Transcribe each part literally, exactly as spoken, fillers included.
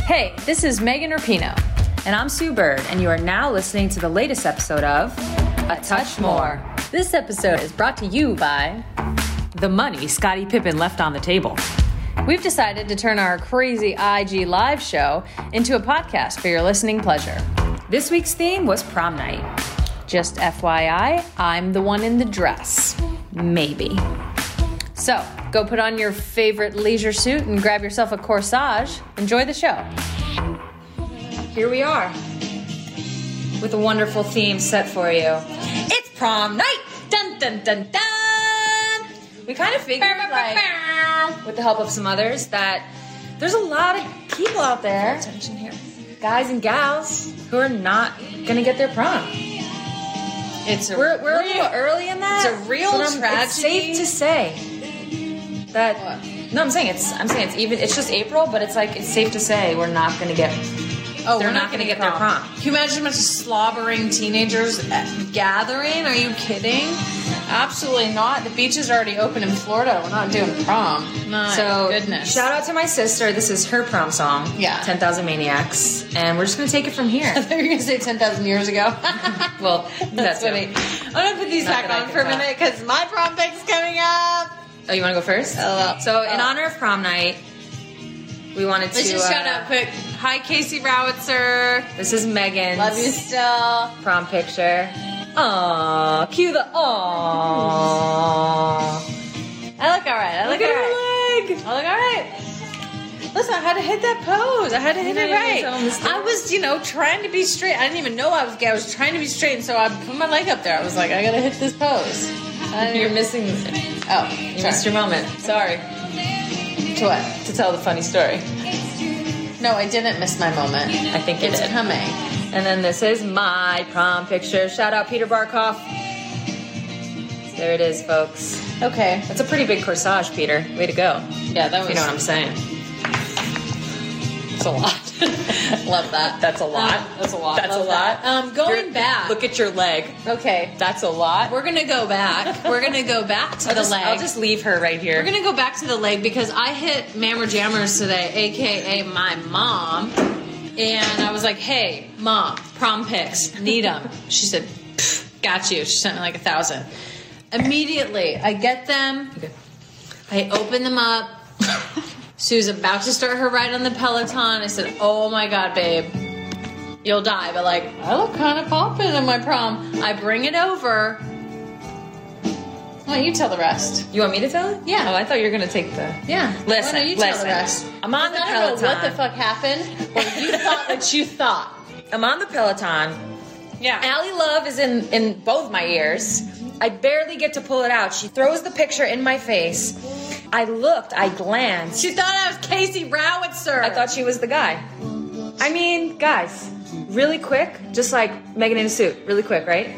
Hey, this is Megan Rapino. And I'm Sue Bird, and you are now listening to the latest episode of A Touch More. This episode is brought to you by The money Scottie Pippen left on the table. We've decided to turn our crazy I G live show into a podcast for your listening pleasure. This week's theme was prom night. Just F Y I, I'm the one in the dress. Maybe. So, go put on your favorite leisure suit and grab yourself a corsage. Enjoy the show. Here we are with a wonderful theme set for you. It's prom night! Dun dun dun dun! We kind of figured, like, with the help of some others, that there's a lot of people out there, attention here, guys and gals, who are not gonna get their prom. It's a we're we're real, a little early in that. It's a real but I'm, tragedy. It's safe to say that. What? No, I'm saying it's. I'm saying it's even. It's just April, but it's like it's safe to say we're not gonna get. Oh, they're we're not, not going to get get their prom. Can you imagine a bunch of slobbering teenagers gathering? Are you kidding? Absolutely not. The beach is already open in Florida. We're not doing prom. My so, goodness. Shout out to my sister. This is her prom song. Yeah. ten thousand Maniacs. And we're just going to take it from here. I thought you were going to say ten thousand years ago. Well, that's, that's funny. I'm going to put these Not back on for a talk. minute because my prom pic's coming up. Oh, you want to go first? Oh, so, oh. in honor of prom night, we wanted to... Let's just uh, shout out quick. Hi, Casey Rowitzer. This is Megan's Love you still. prom picture. Aww. Cue the aww. I look all right. I look, Look all at right. her leg. I look all right. Listen, I had to hit that pose. I had to hit You it didn't even right. tell them the story. I was, you know, trying to be straight. I didn't even know I was gay. I was trying to be straight, and so I put my leg up there. I was like, I gotta hit this pose. I You're missing... Oh, You missed your moment. Sorry. To what? To tell the funny story. No, I didn't miss my moment. I think you It's did. coming. And then this is my prom picture. Shout out Peter Barkoff. There it is, folks. Okay. That's a pretty big corsage, Peter. Way to go. Yeah, that was. You know what I'm saying? That's a lot. Love that. That's a lot. Um, that's a lot. That's Love a lot. that. Um, going You're- back. Look at your leg. Okay. That's a lot. We're gonna go back. We're gonna go back to I'll the just, leg. I'll just leave her right here. We're gonna go back to the leg because I hit Mammer Jammers today, aka my mom, and I was like, "Hey, mom, prom pics, need them." She said, "Pfft, "Got you." She sent me like a thousand. Immediately, I get them. Okay. I open them up. Sue's about to start her ride on the Peloton. I said, "Oh my god, babe, you'll die." But like, I look kind of poppin' in my prom. I bring it over. Why don't you tell the rest? You want me to tell it? Yeah. Oh, I thought you were going to take the... Yeah. Listen, Why don't you tell listen. the rest? I'm on the I Peloton. don't know what the fuck happened, but you thought what you thought. I'm on the Peloton. Yeah. Allie Love is in, in both my ears. I barely get to pull it out. She throws the picture in my face. I looked, I glanced. She thought I was Casey Rowitzer. I thought she was the guy. I mean, guys, really quick, just like Megan in a suit, really quick, right?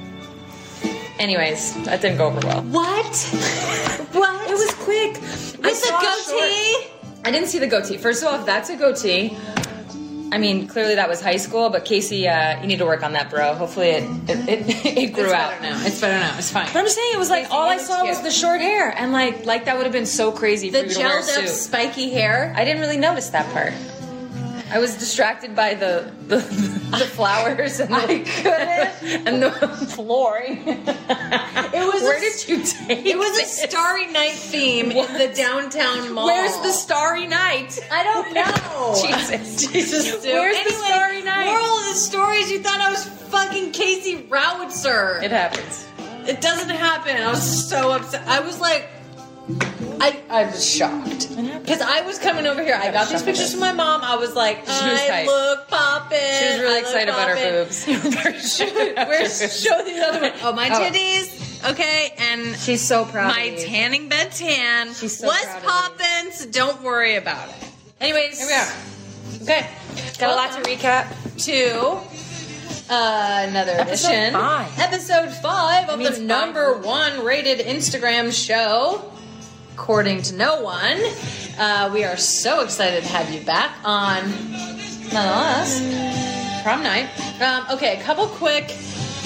Anyways, that didn't go over well. What? What? It was quick. With I the saw goatee? short- I didn't see the goatee. First of all, if that's a goatee, I mean, clearly that was high school, but Casey, uh, you need to work on that, bro. Hopefully it it, it, it grew It's out. better now. It's better now. It's fine. But I'm just saying, it was like Casey, all you I look saw was cute. the short hair, and like like that would have been so crazy The for you to wear a gelled up suit. spiky hair. I didn't really notice that part. I was distracted by the the, the flowers and the, I couldn't. and the flooring. It was Where a- did you take It was a this? Starry Night theme What? in the downtown mall. Where's the Starry Night? I don't know. Jesus. Jesus, dude. Where's the Anyway, Starry Night? Moral of the story is you thought I was fucking Casey Rowitzer. It happens. It doesn't happen. I was so upset. I was like, I I was shocked because I was coming over here. I got these pictures from my mom. I was like, She was I tight. look poppin'. She was really I look excited about her poppin'. boobs. Where's show the other one? Oh, my Oh. titties. Okay, and She's so proud my of you. tanning bed tan She's so was proud of you. poppin'. So don't worry about it. Anyways, Here we are. Okay, got a lot to recap. to uh, another Episode edition, five. episode five of means the five. number one rated Instagram show, according to no one. Uh, we are so excited to have you back on, nonetheless, prom night. Um, okay, a couple quick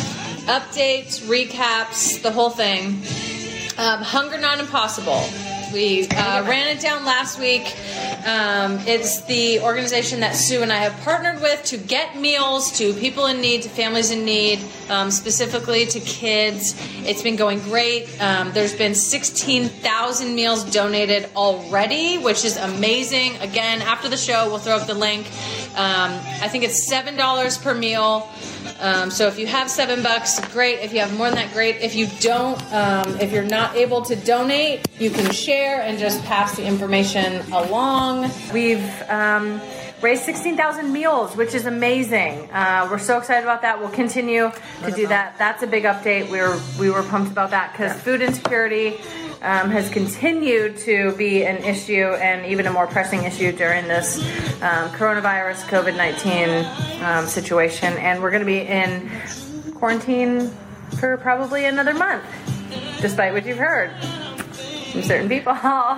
updates, recaps, the whole thing. Um, Hunger Not Impossible. guys. We uh, ran it down last week. Um, it's the organization that Sue and I have partnered with to get meals to people in need, to families in need, um, specifically to kids. It's been going great. Um, there's been sixteen thousand meals donated already, which is amazing. Again, after the show, we'll throw up the link. Um, I think it's seven dollars per meal. Um, so if you have seven bucks, great. If you have more than that, great. If you don't, um, if you're not able to donate, you can share and just pass the information along. We've um, raised sixteen thousand meals, which is amazing. Uh, we're so excited about that. We'll continue to do that. That's a big update. We were we were pumped about that because food insecurity um, has continued to be an issue, and even a more pressing issue during this um, coronavirus COVID nineteen um, situation. And we're going to be in quarantine for probably another month, despite what you've heard from certain people.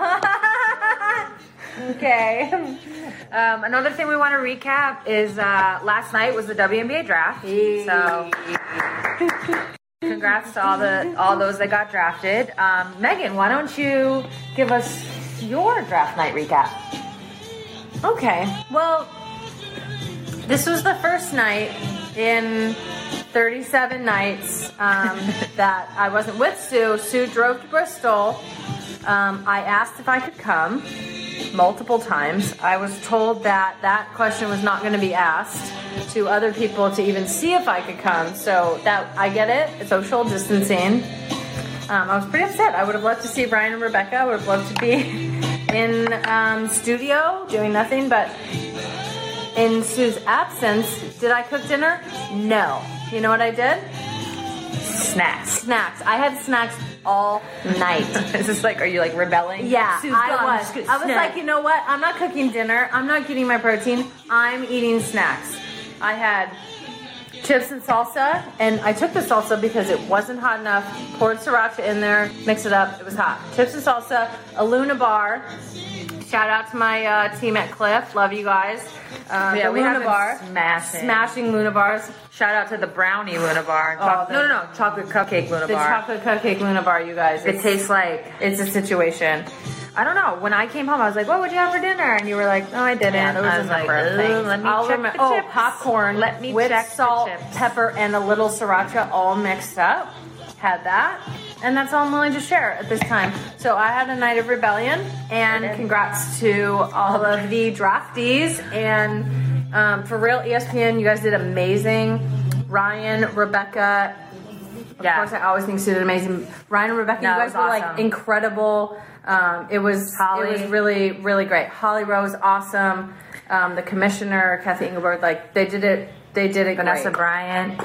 Okay. Um, another thing we want to recap is uh, last night was the W N B A draft. So congrats to all the all those that got drafted. Um, Megan, why don't you give us your draft night recap? Okay. Well, this was the first night in thirty-seven nights um, that I wasn't with Sue. Sue drove to Bristol. Um, I asked if I could come multiple times. I was told that that question was not going to be asked to other people to even see if I could come. So that I get it. It's social distancing. Um, I was pretty upset. I would have loved to see Brian and Rebecca. I would have loved to be in um, studio doing nothing. But in Sue's absence, did I cook dinner? No. You know what I did? Snacks. Snacks. I had snacks all night. Is this like, are you like rebelling? Yeah, Sue's I gone, was. just I was snack. like, you know what? I'm not cooking dinner. I'm not getting my protein. I'm eating snacks. I had chips and salsa, and I took the salsa because it wasn't hot enough. Poured sriracha in there, mixed it up. It was hot. Chips and salsa, a Luna bar. Shout out to my uh, team at Cliff. Love you guys. Uh, Yeah, the we Luna have been bar. smashing. Smashing Luna bars. Shout out to the brownie Luna bar. Oh, Choc- the- no, no, no, chocolate cupcake Luna The bar. chocolate cupcake Luna bar, you guys. It It's- tastes like, It's a situation. I don't know. When I came home, I was like, "What would you have for dinner?" And you were like, "No, I didn't." Yeah, there was I a was like, number of "Ooh, things. Let me I'll check remem- the oh, chips. popcorn. Let me with check the salt, chips. pepper, and a little sriracha all mixed up. Had that, and that's all I'm willing to share at this time. So I had a night of rebellion, and congrats to all of the draftees. And um, for real, E S P N, you guys did amazing. Ryan, Rebecca. Of Yeah. course, I always think Sue did amazing. Ryan and Rebecca, No, you it guys was were like awesome. incredible. Um, it was Holly. it was really really great. Holly Rose, awesome. Um, the commissioner, Kathy Engelberg, like they did it. They did it. Vanessa great. Bryant.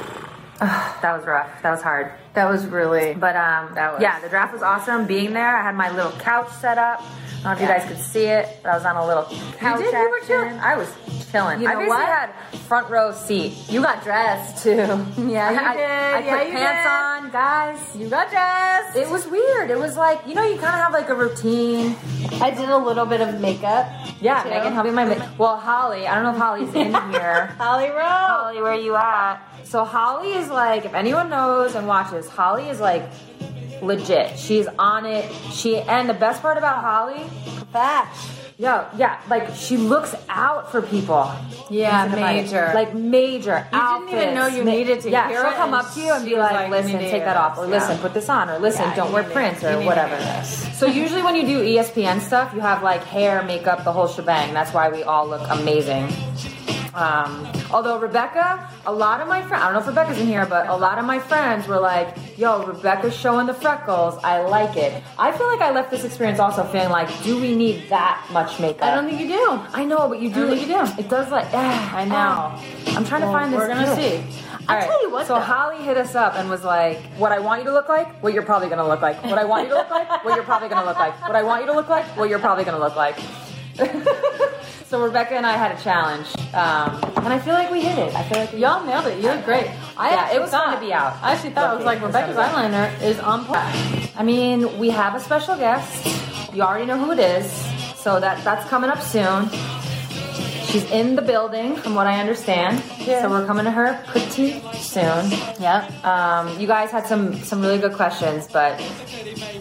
That was rough. That was hard. That was really. But um, That was- yeah, the draft was awesome. Being there, I had my little couch set up. I don't know if you Yeah. guys could see it, but I was on a little couch. did? You were action. chilling? I was chilling. You I know basically what? had front row seat. You got dressed too. Yeah, you I, did. I yeah, put you pants did. on, guys. You got dressed. It was weird. It was like, you know, you kind of have like a routine. I did a little bit of makeup. Yeah, too. Megan, help me my ma- Well, Holly, I don't know if Holly's in here. Holly Rose. Holly, where you at? So Holly is like, if anyone knows and watches, Holly is like legit. She's on it. She and the best part about Holly, Facts. yeah, yeah, like she looks out for people. Yeah, Listen, if I- major. like major. You didn't even outfits. know you Ma- needed to Yeah, hear she'll it, come and up to you and she be was like, like, "Listen, "You need to take that hear off," or this." "Listen, Yeah. put this on," or "Listen, Yeah, don't you wear need to- prints," you or need to whatever. hear this. So usually when you do E S P N stuff, you have like hair, makeup, the whole shebang. That's why we all look amazing. Um, although Rebecca, a lot of my friends, I don't know if Rebecca's in here, but a lot of my friends were like, yo, Rebecca's showing the freckles. I like it. I feel like I left this experience also feeling like, do we need that much makeup? I don't think you do. I know, but you do. I don't think you do. It does like, ah, I know. ah. I'm trying Well, to find this. we're gonna too. see. All I'll right, tell you what, So though. Holly hit us up and was like, what I want you to look like, what you're probably going to look like. What I want you to look like, what you're probably going to look like. What I want you to look like, what you're probably going to look like. So Rebecca and I had a challenge, um, and I feel like we hit it. I feel like we Y'all nailed it. You look great. I Yeah, actually it was fun thought- to be out. I actually thought it was like It was Rebecca's fun to be eyeliner is on point. I mean, we have a special guest. You already know who it is, so that that's coming up soon. She's in the building, from what I understand. Yeah. So we're coming to her pretty soon. Yep. Um, you guys had some some really good questions, but I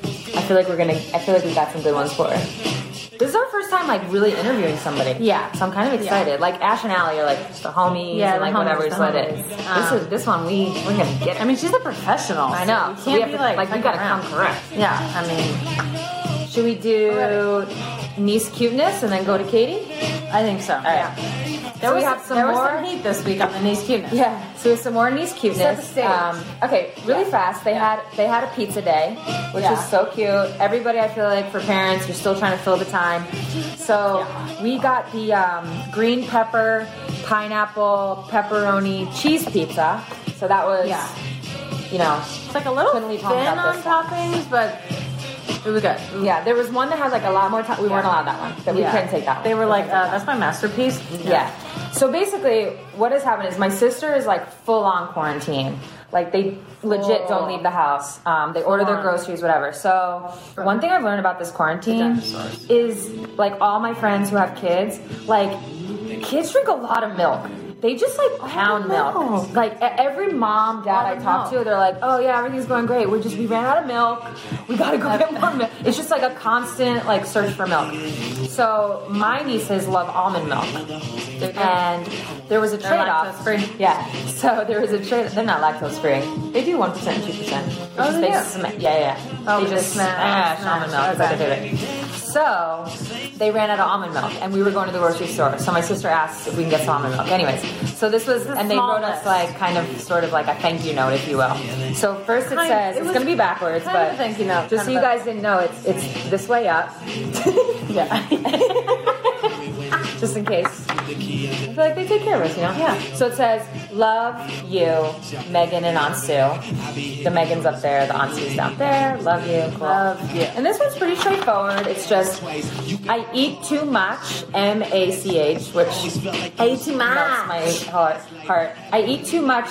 feel like we're gonna. I feel like we got some good ones for her. This is our first time like really interviewing somebody. Yeah. So I'm kind of excited. Yeah. Like Ash and Allie are like the homies Yeah, and like the whatever. homies, So the it is. homies. Um, this is this one we we're gonna get. I mean, she's a professional. I know. So So you we can't have be to, like, like we fucking gotta around. come correct. Yeah, I mean, Should we do niece cuteness and then go to Katie? I think so. All right. Yeah. There So was we have some there more. was some heat this week on the niece cuteness. Yeah, so we have some more niece Set cuteness. the stage. Um, okay, really fast. They had they had a pizza day, which Yeah. was so cute. Everybody, I feel like for parents, you're still trying to fill the time. So we got the um, green pepper, pineapple, pepperoni, cheese pizza. So that was, Yeah. you know, It's like a little Couldn't leave thin home without on this. toppings, but it was good. yeah. There was one that had like a lot more time. We weren't Yeah. allowed that one. That we Yeah. couldn't take that one. They were We like, couldn't take uh, that that's my masterpiece. Yeah. So basically, what has happened is my sister is like full on quarantine. Like they legit Oh. don't leave the house. Um, they order their on. groceries, whatever. So one thing I've learned about this quarantine is like all my friends who have kids, like kids drink a lot of milk. They just like pound milk. milk. Like e- every mom, dad Lot I of talk milk. to, they're like, "Oh yeah, everything's going great. We just we ran out of milk. We gotta go get more milk." It's just like a constant like search for milk. So my nieces love almond milk, and there was a They're trade off. lactose-free? Yeah. So there was a trade. They're not lactose free. They do one percent, two percent. Oh, they do? Sma- yeah, yeah. Oh, they they just smash- smash smash. almond milk. It's like their Okay. favorite. So they ran out of almond milk, and we were going to the grocery store. So my sister asked if we can get some almond milk. Anyways, so this was, a and they small wrote us list. like kind of, sort of like a thank you note, if you will. So first it Kind- says it it's was going to be backwards, kind of but a thank you note, just so kind you of a- guys didn't know, it's it's this way up. Yeah. Just in case. I feel like they take care of us, you know? Yeah. So it says, love you, Megan and Aunt Sue. The Megan's up there, the Aunt Sue's down there. Love you. Cool. Love you. And this one's pretty straightforward. It's just, I eat too much, M A C H, which I eat too melts my heart. heart. I eat too much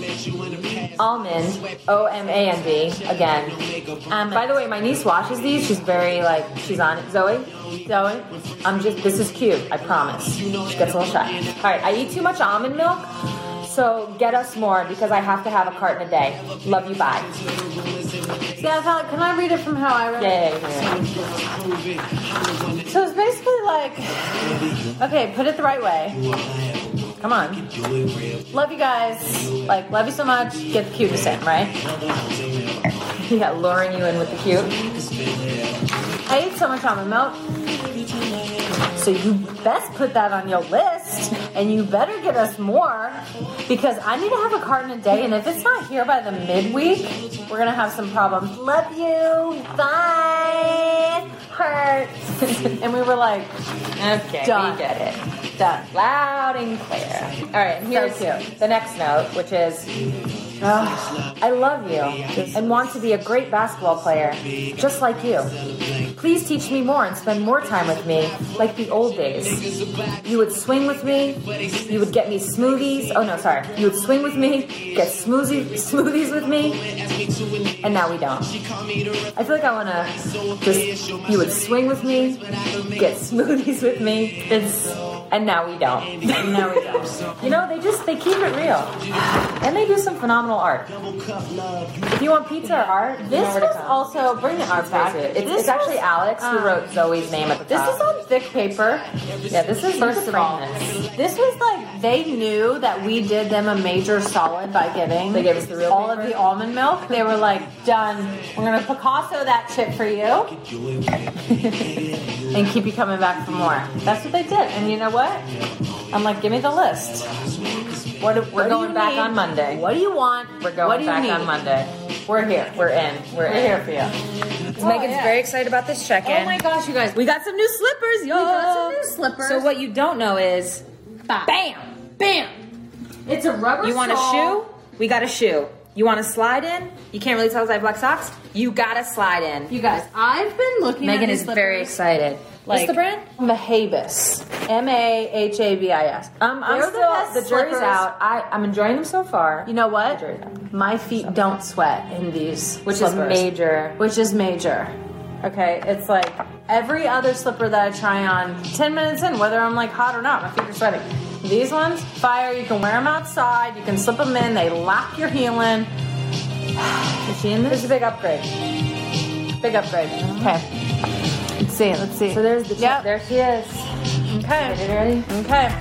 almond, O M A N D, again. Um, by the way, my niece watches these. She's very, like, she's on it. Zoe? Zoe? I'm just, this is cute, I promise. She gets a little shy. All right, I eat too much almond milk, so get us more because I have to have a carton a day. Love you, bye. Yeah, I felt like, can I read it from how I read Yeah, it? yeah, yeah. So it's basically like, okay, put it the right way. Come on. Love you guys. Like, love you so much. Get the cutest in, right? Yeah, luring you in with the cute. I eat so much almond milk. So you best put that on your list, and you better get us more, because I need to have a carton a day, and if it's not here by the midweek, we're gonna have some problems. Love you. Bye. Hurt. And we were like, Okay, Done. we get it. done. Loud and clear. All right, and here's So cute. the next note, which is, "Ugh, I love you and want to be a great basketball player, just like you. Please teach me more and spend more time with me, like the old days. You would swing with me. You would get me smoothies. Oh no, sorry. You would swing with me, get smoothie smoothies with me, and now we don't. I feel like I want to just. You would swing with me, get smoothies with me. It's and now we don't. And now we don't. You know, they just they keep it real, and they do some phenomenal art. If you want pizza or art, you This know where to was come. also, bring the art back. It's, This it's actually was, Alex who um, wrote Zoe's name at the This top. is on thick paper. Yeah, this is First you of could all, frame this. this was like they knew that we did them a major solid by giving. They gave us the real all paper? of the almond milk. They were like, done. We're gonna Picasso that shit for you, and keep you coming back for more. That's what they did. And you know what? I'm like, give me the list. What, do- We're what do going you back need? on Monday. What do you want? We're going what do you back need? on Monday. We're here. We're in. We're, We're in. here for you. Megan's yeah. very excited about this check-in. Oh my gosh, you guys. We got some new slippers, yo. We got some new slippers. So what you don't know is, Bam. bam, Bam. It's a rubber you want a sole. shoe? We got a shoe. You want to slide in? You can't really tell us I have black socks. You gotta slide in. You guys, I've been looking at Megan these is very slippers. excited. What's the brand? Mahabis. M A H A B I S. Um, I'm They're still, best the, jury's slippers. out. I, I'm enjoying them so far. You know what? The jury's out. My feet don't sweat in these Which slippers. is major. Which is major. Okay, it's like every other slipper that I try on, ten minutes in, whether I'm like hot or not, my feet are sweating. These ones, fire, you can wear them outside, you can slip them in, they lock your heel in. Is she in It's this? a big upgrade. Big upgrade. Okay. Let's see. Let's see. So there's the Yep. There she is. Okay. Ready? Ready? Okay.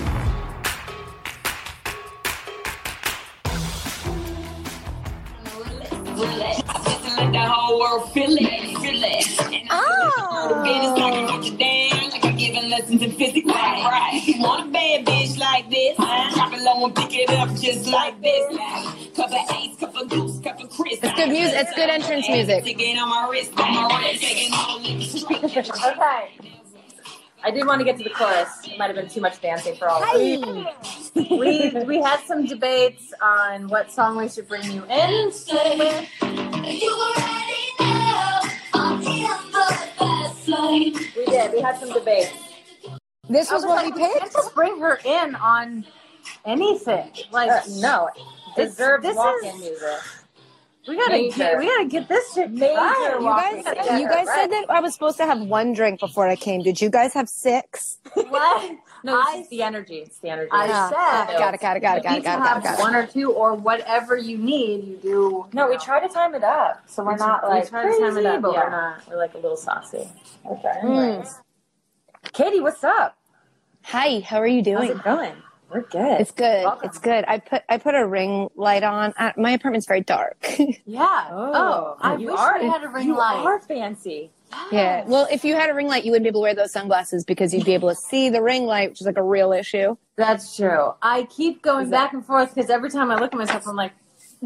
Let the whole world feel it, feel it. Oh. Like I'm giving lessons in physics. Right, right. If you want a bad bitch like this, drop it low and pick it up just like this. Cup of ace, cup of goose, cup of Chris. It's good music. It's good entrance music. Taking on my wrist, on my wrist, taking all the Okay. I did want to get to the chorus. It might have been too much dancing for all of us. We we had some debates on what song we should bring you in with. You already know I'm here for the fast lane. We did. We had some debates. This was I what like, we can't picked. just bring her in on anything. Like Uh, no, This- deserves this walk-in is- music. we gotta Major. get we gotta get this shit Major right. You walk-in guys, music. you guys said that I was supposed to have one drink before I came. Did you guys have six? What? No, this I is the energy. It's the energy. I Ah, said got it, got it, got it, got you it, need got to it, got have it, got it. one or two or whatever you need. You do. no, you we know. try to time it up, so we're We not try- like we try to time it crazy, up, but yeah. we're not. We're like a little saucy. Okay. Anyways. Katie, what's up? Hi, how are you How's doing? it going? We're good. It's good. Welcome. It's good. I put I put a ring light on. Uh, my apartment's very dark. Yeah. Oh, I you wish are we had a ring you light. are fancy. Yeah. Well, if you had a ring light, you wouldn't be able to wear those sunglasses because you'd be able to see the ring light, which is like a real issue. That's true. I keep going Is back and forth because every time I look at myself, I'm like,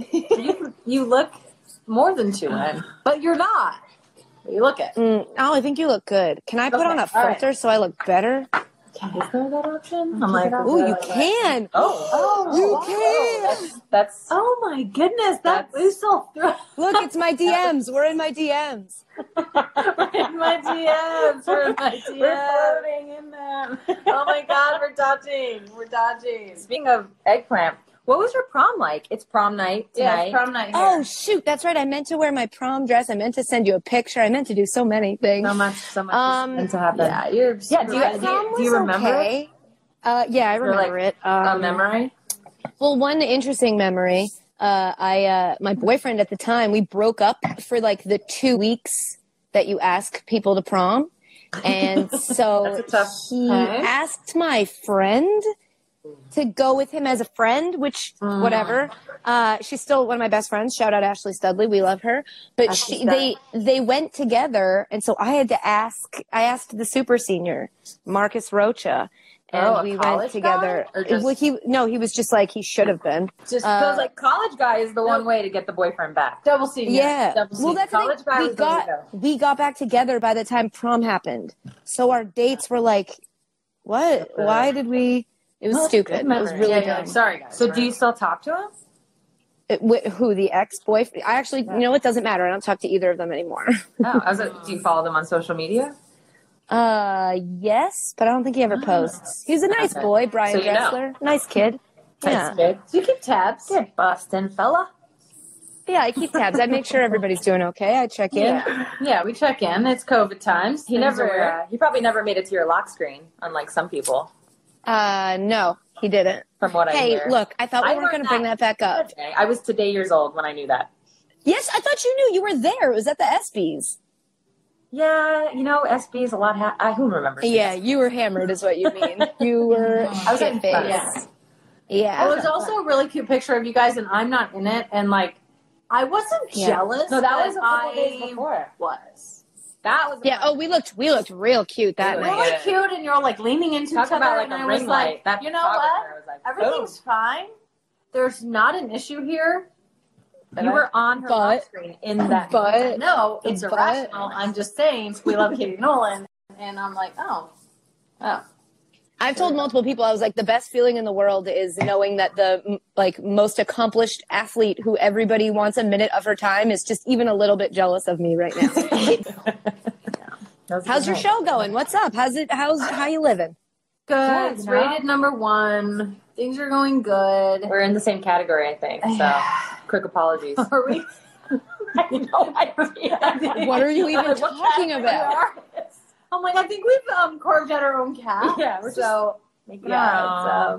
you, you look more than two in, but you're not. But you look it. Mm, oh, I think you look good. Can I put Okay, on a all right. filter so I look better? Is there that option? I'm like, Oh, you can. Oh, Oh, You wow. can. that's, that's Oh my goodness, that That's- is so thrilled. Look, it's my D Ms. We're in my D Ms. We're in my D Ms. We're in my D Ms. we're floating in them. Oh my god, we're dodging. We're dodging. Speaking of eggplant, what was your prom like? It's prom night Yeah, tonight. it's prom night here. Oh, shoot. That's right. I meant to wear my prom dress. I meant to send you a picture. I meant to do so many things. so much, so much Um, is meant to happen. yeah, you're Yeah, do you, super do you, Prom do you was remember it? okay. Uh, yeah, I remember like, it. Um, A memory? Well, one interesting memory. Uh, I, uh, my boyfriend at the time, we broke up for like the two weeks that you ask people to prom. And so That's a tough- he okay. asked my friend to go with him as a friend, which Mm. whatever. Uh, she's still one of my best friends. Shout out Ashley Studley. We love her. But Ashley she, they, they went together. And so I had to ask, I asked the super senior, Marcus Rocha. And Oh, a we went college together. guy? Or just- Well, he, no, he was just like, he should have been. Just Uh, Feels like college guy is the one way to get the boyfriend back. double C. Yeah. Double C. Well, that's the college thing. guy We was the way to got go. we got back together by the time prom happened. So our dates were like, what? Why did we? It was Oh, stupid. good It was memory. really Yeah, you're dumb. like, sorry, guys. So do you still talk to him? It- wh- who the ex boyfriend? I actually, you know, it doesn't matter. I don't talk to either of them anymore. Oh, I was like, do you follow them on social media? Uh, yes, but I don't think he ever posts. He's a nice Okay. boy, Brian So you know. Dressler, nice kid. Yeah, Nice kid. Do you keep tabs? Good bustin' fella. yeah. I keep tabs. I make sure everybody's doing okay. I check in. Yeah. Yeah, we check in. It's COVID times. He Things never, are weird. uh, he probably never made it to your lock screen, unlike some people, Uh, no, he didn't. from what I Hey, hear. look, I thought we I weren't going learned to bring that. that back up. Okay, I was today years old when I knew that. Yes, I thought you knew. You were there. It was at the ESPYs. Yeah, you know, S B is a lot. Ha- I who remembers? Yeah, you were hammered, is what you mean. You were. I was having fun. shit-faced. Yeah. Oh, there's also a really cute picture of you guys, and I'm not in it. And like, I wasn't Yeah. jealous. No, that but was a couple I days before. Was That was Yeah. Oh, we looked. We looked real cute that We night. really Yeah. cute, and you're like leaning into Talk each other. about like and a I ring was light. like, That you know what? photographer was like, Everything's fine. There's not an issue here. boom. You were on her But- lock screen in that. But No, it's But- irrational. I'm just saying we love Katie Nolan, and I'm like, oh, oh. I've told multiple people I was like, the best feeling in the world is knowing that the m- like most accomplished athlete who everybody wants a minute of her time is just even a little bit jealous of me right now. That was a How's good your night. show going? What's up? How's it? How's how you living? Good. Yeah, It's you know? rated number one. Things are going good. We're in the same category, I think. So, quick apologies. Are we? I have no idea. What are you even What talking category about? are this? I'm like, I think we've um, carved out our own cat. Yeah, we're so Make yeah, it's, um,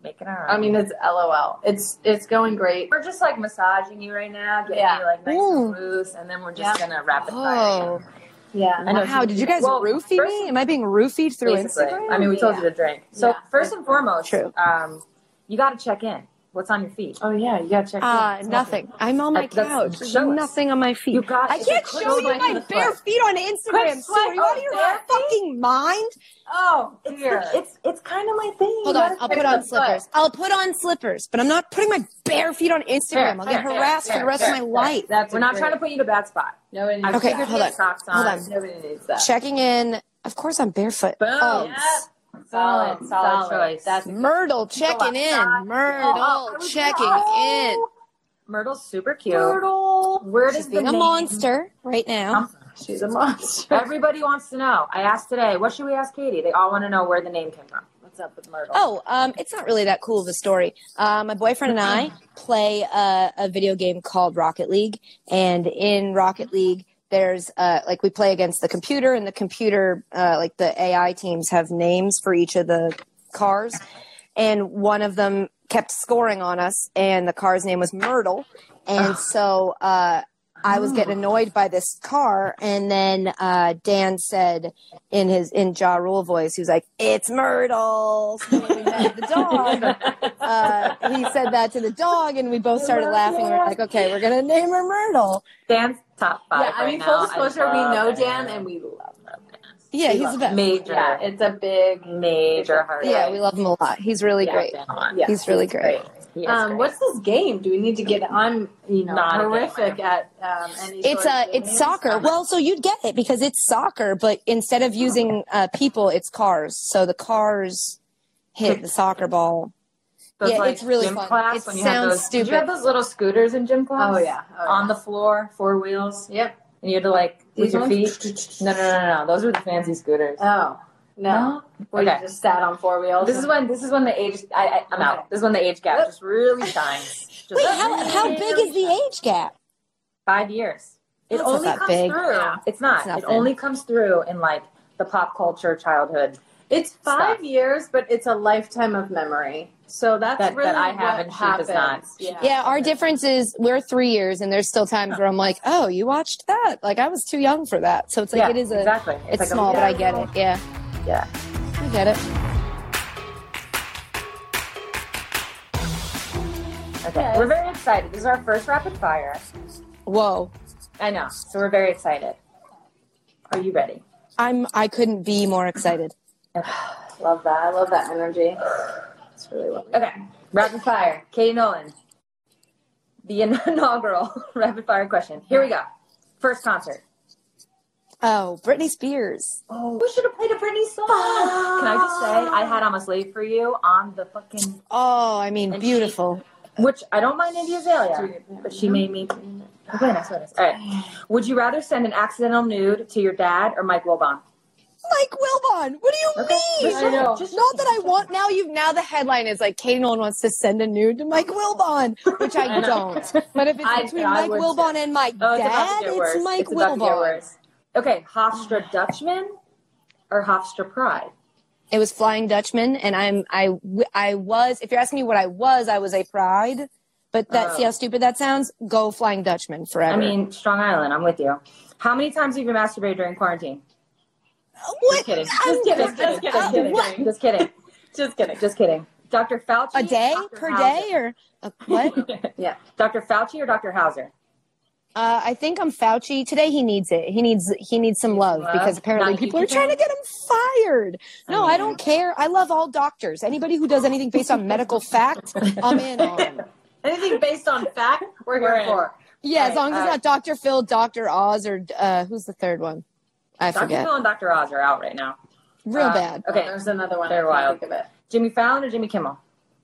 Making our own. I mean, it's LOL. It's it's going great. we're just like massaging you right now, getting Yeah. you like nice Ooh. and loose, and then we're just Yeah. gonna rapid fire. Oh, Yeah. I know. wow. Did you guys Well, roofie first- me? Am I being roofied through Basically. Instagram? I mean, we told Yeah. you to drink. So Yeah. first and foremost, True. um, you got to check in. What's on your feet? Oh yeah, you gotta check. Uh, in. nothing. I'm on my Like, that's- couch. show us. Nothing on my feet. You got- I it's a can't quick show you swipe my of the bare foot. feet on Instagram. Sue, swipe are you out of of your bare feet. fucking mind? Oh, it's dear. it's it's kind of my thing. Hold You on. gotta I'll check put the on foot. slippers. I'll put on slippers, but I'm not putting my bare feet on Instagram. Fair, I'll get fair, harassed fair, for the rest fair, of my fair. life. That's We're not trying to put you in a bad spot. Nobody. I Okay, figured hold you on. had socks on. Hold on. Nobody needs that. Checking in. Of course, I'm barefoot. Boom. Oh, Yeah. Solid, solid, choice. That's Myrtle checking in. outside. Myrtle Oh, I was checking gonna- in. Myrtle's super cute. Myrtle. Where does She's the being a name monster right now. come from? she's a monster. Everybody wants to know. I asked today, what should we ask Katie? They all want to know where the name came from. What's up with Myrtle? Oh, um, it's not really that cool of a story. Uh, my boyfriend and I play a, a video game called Rocket League, and in Rocket League, there's uh, like we play against the computer, and the computer, uh, like the A I teams, have names for each of the cars, and one of them kept scoring on us, and the car's name was Myrtle, and so uh, I was getting annoyed by this car, and then uh, Dan said in his in Ja Rule voice, he was like, "It's Myrtle." So when we met the dog, uh, he said that to the dog, and we both started laughing. We were like, "Okay, we're gonna name her Myrtle." Dan's top five. Yeah, I right mean, now. full disclosure, we love know Dan. Dan and we love him. Yeah, he's the best. Major, Yeah, it's a big. major heart. Yeah, we love him a lot. He's really Yeah, great. Dan a lot. Yeah, He's really great. He is Um, great. what's this game? Do we need to get? I'm, you know, Not a horrific gamer. at um, any. It's sort uh, of it's games. soccer. Well, so you'd get it because it's soccer, but instead of using uh, people, it's cars. So the cars hit the soccer ball. Those, yeah, like, it's really gym fun. Class, It when you have sounds those, Did you stupid. have those little scooters in gym class? Oh yeah, oh, yeah. On the floor, four wheels, Yep. and you had to like with These your ones? feet. No, no, no, no, no. Those were the fancy scooters. Oh no. Where Okay. you just sat on four wheels. This is when this is when the age. I, I I'm Okay. out. This is when the age gap just really shines. Just Wait, how how big is the age gap? Five years. It That's not only that comes big. through. Yeah. It's not. It's it nothing. only comes through in like the pop culture childhood It's five Stuff. years, but it's a lifetime of memory. So that's that, really that I have what and she happens. does not. Yeah. Yeah, our difference is we're three years, and there's still times where I'm like, "Oh, you watched that? Like I was too young for that." So it's like Yeah, it is a exactly. it's, like a- small, but yeah, I get it. Yeah, Yeah. I get it. Okay. We're very excited. This is our first rapid fire. Whoa, I know. So we're very excited. Are you ready? I'm I couldn't be more excited. Love that. I love that energy. It's really lovely. Okay. Rapid fire. Katie Nolan. The inaugural rapid fire question. Here we go. First concert. Oh, Britney Spears. Oh, we should have played a Britney song. Can I just say, I had Almost Late for You on the fucking, Oh, I mean, And beautiful. which I don't mind Indy Azalea, but she made me. Okay, next one is. All right. Would you rather send an accidental nude to your dad or Mike Wilbon? Mike Wilbon. What do you Okay. mean? I know. Not that I want. Now you. Now the headline is like Katie Nolan wants to send a nude to Mike Wilbon, which I, I know. don't. But if it's I- between I Mike would Wilbon and my Oh, it's about dad, to get it's worse. Mike it's about to get Wilbon. worse. Okay, Hofstra Dutchman or Hofstra Pride? It was Flying Dutchman, and I'm I w- I was. If you're asking me what I was, I was a Pride. But that Oh. see how stupid that sounds. Go Flying Dutchman forever. I mean, Strong Island, I'm with you. How many times have you masturbated during quarantine? what? Just kidding. Just I'm- kidding. Just kidding. Just kidding. What? Just kidding. Just kidding. Just kidding. Doctor Fauci? A day Doctor per Hauser? day or uh, what? Yeah. Doctor Fauci or Doctor Hauser? Uh, I think I'm Fauci. Today he needs it. He needs he needs some love love? because apparently Not people are you, trying to get him fired. No, I I don't care. I love all doctors. Anybody who does anything based on medical fact, I'm in on. Anything based on fact, we're We're here in. for. Yeah, as Right, long as uh, it's not Doctor Phil, Doctor Oz, or uh, who's the third one? I Doctor forget. Phil and Doctor Oz are out right now. Real Uh, bad. Okay. There's another one. They're I can't wild. think of it. Jimmy Fallon or Jimmy Kimmel?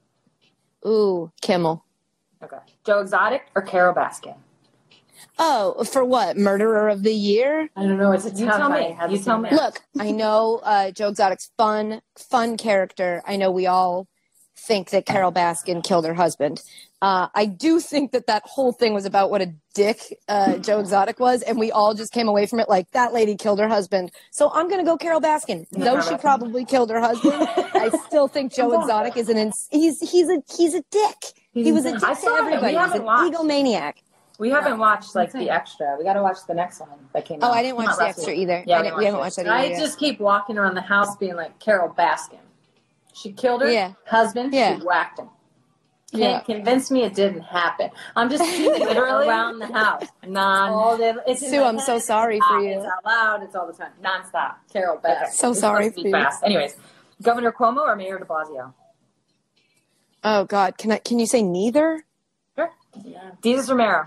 Ooh, Kimmel. Okay. Joe Exotic or Carol Baskin? Oh, for what? Murderer of the Year? I don't know. It's a You tough tell one. me. I have You the tell same me. answer. Look, I know uh, Joe Exotic's fun, fun character. I know we all think that Carol Baskin killed her husband. Uh, I do think that that whole thing was about what a dick uh, Joe Exotic was, and we all just came away from it like, that lady killed her husband. So I'm going to go Carol Baskin. Though she probably killed her husband, I still think Joe Exotic is an ins- he's he's a he's a dick. He was a dick I to saw it. everybody. We He's haven't an watched. egomaniac. We haven't watched like the extra. We got to watch the next one that came out. Oh, I didn't watch Not the last extra week. either. Yeah, I we didn't, we haven't watched that I either. yet. just keep walking around the house being like Carol Baskin. She killed her Yeah. husband. Yeah. She whacked him. Can't Yeah. convince me it didn't happen. I'm just keeping it around the house. Non. All day. It's in Sue, my I'm so head. sorry for Ah, you. It's out loud. It's all the time. Nonstop. Carol Baskin. So It's sorry supposed for to be you. fast. Anyways, Governor Cuomo or Mayor de Blasio? Oh God, can I? Can you say neither? Sure. Jesus Romero.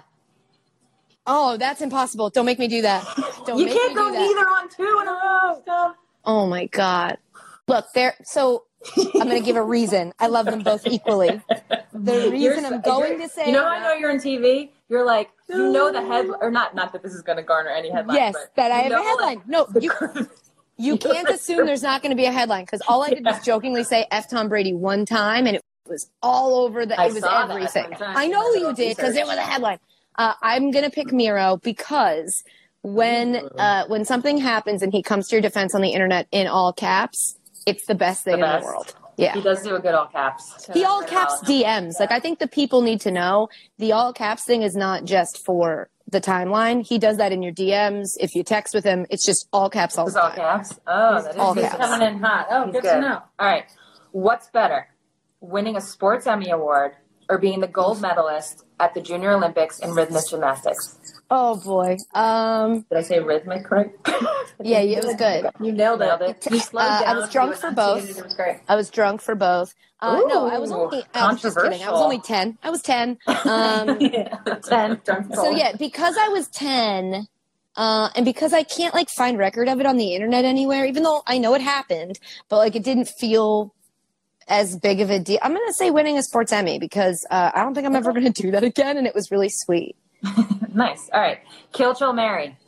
Oh, that's impossible. Don't make me do that. Don't You make can't me go do that. neither on two in a row. Stop. Oh my God. Look, there. So I'm going to give a reason. I love them both equally. The reason You're I'm so- going you're- to say. You know how I know you're in T V? You're like, you know the head, or not, not that this is going to garner any headline. Yes, but that I you have a know, headline. like, No, the- you you can't assume there's not going to be a headline because all I did was jokingly say F Tom Brady one time and it was all over the. I It was saw that everything. one time. I know You you did did because it research. was a headline. Uh, I'm going to pick Miro because when uh, when something happens and he comes to your defense on the internet in all caps, it's the best thing The in best. the world. Yeah. He does do a good all caps. He all caps D Ms. Like, I think the people need to know the all caps thing is not just for the timeline. He does that in your D Ms. If you text with him, it's just all caps all It's the all time. caps. Oh, that is all good. caps. Coming in hot. Oh, He's good, good. to know. All right. What's better, winning a sports Emmy award or being the gold medalist at the Junior Olympics in rhythmic gymnastics? Oh boy. Um. Did I say rhythmic right? Yeah, it was good. You nailed it. Nailed it. You slowed Uh, I down. was drunk You for enunciated. both. It was great. I was drunk for both. Uh, no, I was Ooh, only. I was just kidding. I was controversial. only ten. I was ten. Um. Ten. Drunk So yeah, because I was ten, uh, and because I can't like find record of it on the internet anywhere, even though I know it happened, but like it didn't feel as big of a deal. I'm gonna say winning a sports Emmy because uh, I don't think I'm ever gonna do that again, and it was really sweet. Nice. All right. Kill, chill, marry.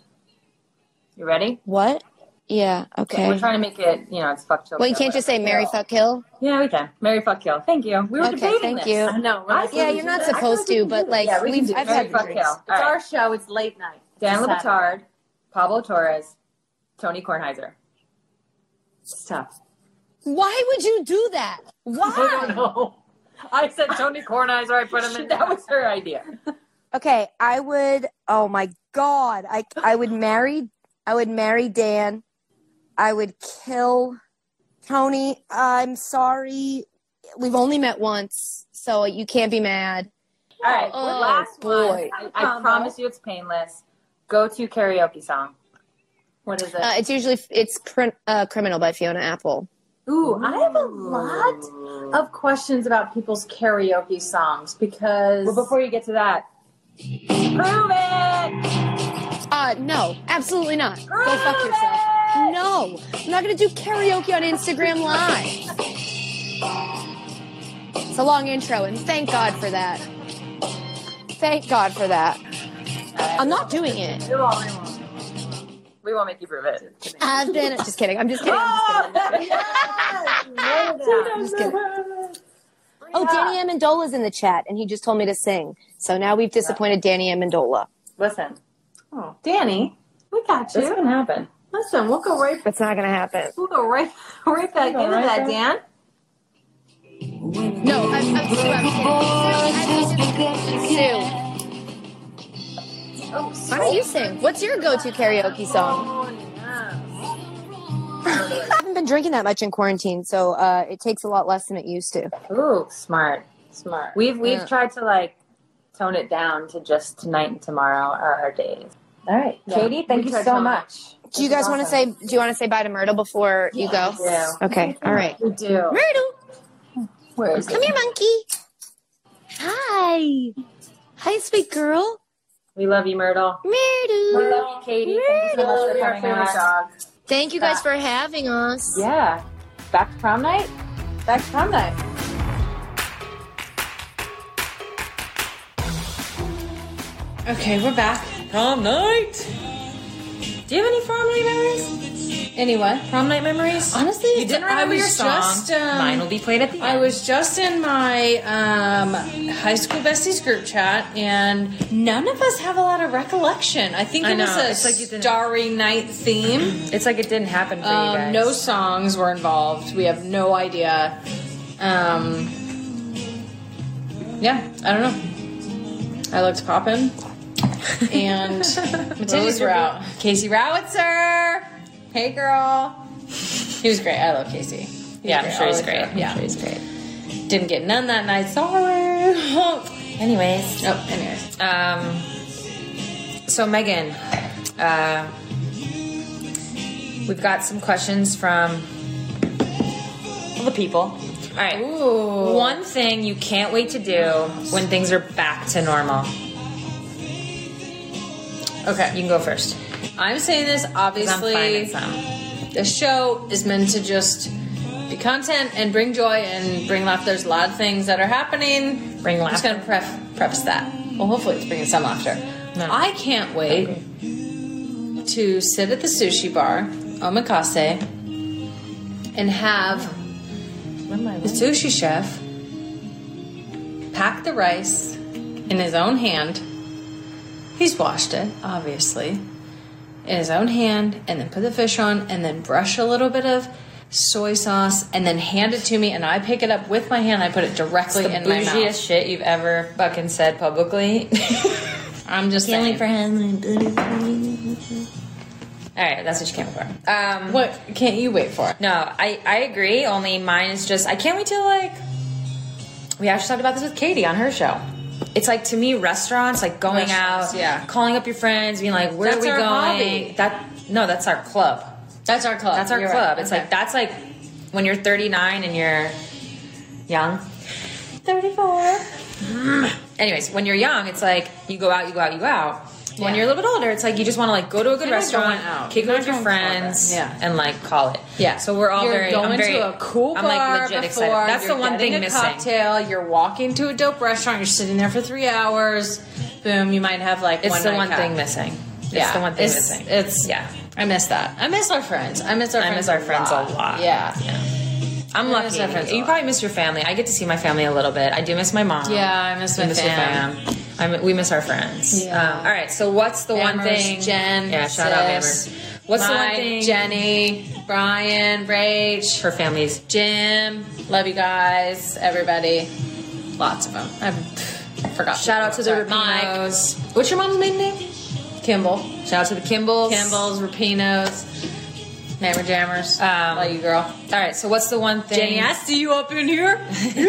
You ready? What? Yeah. Okay. We're trying to make it, you know, it's fuck, chill. Well, you kill, can't just say whatever. marry, fuck, kill. Yeah, we can. Marry, fuck, kill. Thank you. We were Okay, debating thank this. you. I know. I Right? Yeah, you're not supposed to, but like Yeah, we can we've do it. I've Marry, had fuck, drinks. kill. It's All right. our show. It's late night. Dan It's Saturday. LeBatard, Pablo Torres, Tony Kornheiser. It's tough. Why would you do that? I Why? don't know. I said Tony Kornheiser. I put him in. That was her idea. Okay, I would. Oh my God, I I would marry. I would marry Dan. I would kill Tony. I'm sorry. We've only met once, so you can't be mad. All right. Oh, last boy. one. I, I promise you, it's painless. Go to karaoke song. What is it? Uh, it's usually it's cr- uh, "Criminal" by Fiona Apple. Ooh, I have a lot of questions about people's karaoke songs because Well, before you get to that, prove it. Uh, no, absolutely not. Go fuck yourself. No, I'm not gonna do karaoke on Instagram Live. It's a long intro, and thank God for that. Thank God for that. I'm not doing it. We won't. We won't. We won't make you prove it. I've been. Just kidding. I'm just kidding. I'm just kidding. I'm just kidding. Oh, Danny Amendola's in the chat, and he just told me to sing. So now we've disappointed Danny Amendola. Listen, oh, Danny, we got this you. can happen. Listen, we'll go right. That's not going to happen. We'll go right, right back Go into right that, back. Dan. No, I'm, I'm, Sue, I'm kidding. Sue, why don't you sing? What's your go-to karaoke song? I haven't been drinking that much in quarantine, so uh, it takes a lot less than it used to. Ooh, smart. Smart. We've we've Yeah. tried to like tone it down to just tonight and tomorrow are our days. All right, Yeah. Katie, thank We you tried so to- much. Do you guys want to say? Do you want to say bye to Myrtle before you go? Yeah. Okay. All right. We do. Myrtle, Where is come here, monkey. Hi. Hi, sweet girl. We love you, Myrtle. Myrtle. We love you, Katie. Thank you so much for You're our coming favorite on. dog. Thank you guys for having us. Yeah. Back to prom night? Back to prom night. Okay, we're back. Prom night. Do you have any prom night memories? Anyway. Prom night memories? Honestly, you didn't I remember was your song. just, um, Mine will be played at the end. I was just in my um, high school besties group chat, and none of us have a lot of recollection. I think I it was know. a It's like you didn't- Starry Night theme. It's like it didn't happen for you Um, guys. no songs were involved. We have no idea. Um, yeah, I don't know. I looked poppin', and my titties were out. Casey Rowitzer, hey girl. He was great. I love Casey. He Yeah, was I'm sure he's I great. loved him. I'm Yeah, sure he's great. didn't get none that night. Sorry. Anyways. Oh, anyways. Um, so Megan, uh, we've got some questions from the people. All right. Ooh. One thing you can't wait to do when things are back to normal. Okay, You can go first. I'm saying this 'cause I'm obviously. finding some. The show is meant to just be content and bring joy and bring laughter. There's a lot of things that are happening. Bring I'm just laughter. gonna pref- preface that. Well, hopefully it's bringing some laughter. No. I can't wait to sit at the sushi bar, omakase, and have the sushi chef pack the rice in his own hand. He's washed it, obviously, in his own hand, and then put the fish on, and then brush a little bit of soy sauce, and then hand it to me, and I pick it up with my hand. I put it directly The in my mouth. bougiest shit you've ever fucking said publicly. I'm just saying. All right, that's what you came for. Um, What can't you wait for? No, I, I agree. Only mine is just I can't wait till like we actually talked about this with Katie on her show. It's like to me restaurants, like going Restaurants, out, yeah. calling up your friends, being like, "Where That's are we our going?" hobby. That no, that's our club. That's our club. That's our You're club. right. It's Okay. like that's like when you're thirty-nine and you're young. thirty-four. Anyways, when you're young, it's like you go out, you go out, you go out. When Yeah. you're a little bit older, it's like you just want to like go to a good You're not restaurant, going out. kick it You're with your not going friends, clubbing. Yeah. and like call it. Yeah. So we're all you're very. going I'm very, to a cool bar I'm like legit before, excited. That's you're the one getting thing a missing. cocktail. You're walking to a dope restaurant. You're sitting there for three hours. Boom. You might have like It's one the night one cap. thing missing. It's Yeah, the one thing it's, missing. It's yeah. I miss that. I miss our friends. I miss our I friends. miss our friends a lot. Yeah. I'm I miss lucky. my friends a You lot. probably miss your family. I get to see my family a little bit. I do miss my mom. Yeah, I miss We my miss your fam. fam. I mean, we miss our friends. Yeah. Um, all right. So what's the one Amherst, thing? Jen, Yeah. Shout out sis, Amherst. What's the one Mike, thing? Jenny, Brian, Rach, for families. Jim. Love you guys. Everybody. Lots of them. I forgot. Shout out to the Mike. Rapinos. What's your mom's maiden name? Kimball. Shout out to the Kimballs. Kimballs, Rapinos, Mammer Jammers. Um, Love you, girl. All right. So what's the one thing? Jenny, I see you up in here.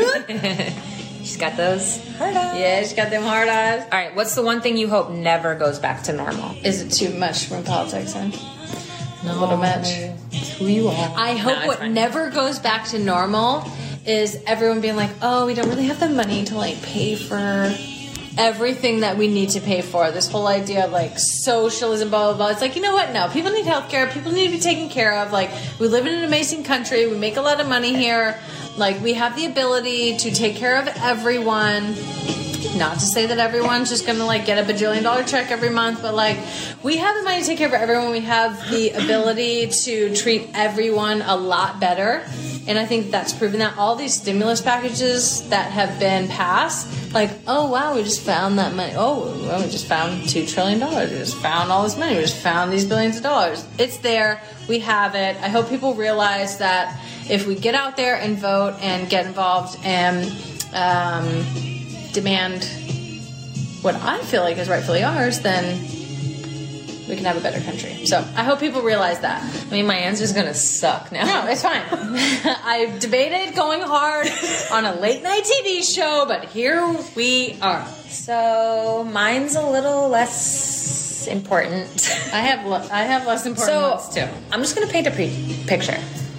She's got those hard eyes. Yeah, she's got them hard eyes. All right. What's the one thing you hope never goes back to normal? Is it too much from politics, huh? No, A little much. It's who you are. I hope No, it's what fine. never goes back to normal is everyone being like, oh, we don't really have the money to like pay for everything that we need to pay for. This whole idea of like socialism, blah, blah, blah. It's like, you know what? No, people need healthcare. People need to be taken care of. Like, we live in an amazing country. We make a lot of money here. Like, we have the ability to take care of everyone. Not to say that everyone's just gonna like get a bajillion dollar check every month, but like we have the money to take care of everyone. We have the ability to treat everyone a lot better, and I think that's proven that all these stimulus packages that have been passed, like, oh wow, we just found that money. Oh, well, we just found two trillion dollars. We just found all this money. We just found these billions of dollars. It's there. We have it. I hope people realize that if we get out there and vote and get involved and um, demand what I feel like is rightfully ours, then we can have a better country. So I hope people realize that. I mean, my answer's gonna suck now. No, it's fine. I've debated going hard on a late night T V show, but here we are. So mine's a little less important. I have le- I have less important So ones too. I'm just gonna paint a pre- picture.